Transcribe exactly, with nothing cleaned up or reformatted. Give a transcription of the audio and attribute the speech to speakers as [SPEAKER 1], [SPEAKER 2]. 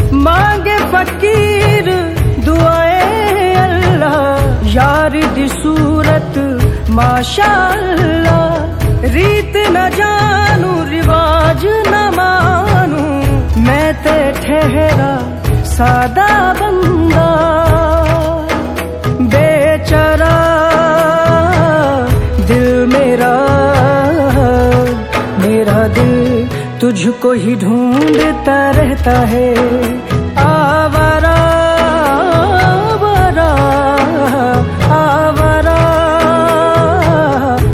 [SPEAKER 1] मांगे फकीर दुआए अल्लाह, यार दी सूरत माशाअल्लाह। रीत न जानू रिवाज न मानू, मैं ते ठहरा सादा बंदा। बेचारा दिल मेरा, मेरा दिल तुझको ही ढूंढता रहता है।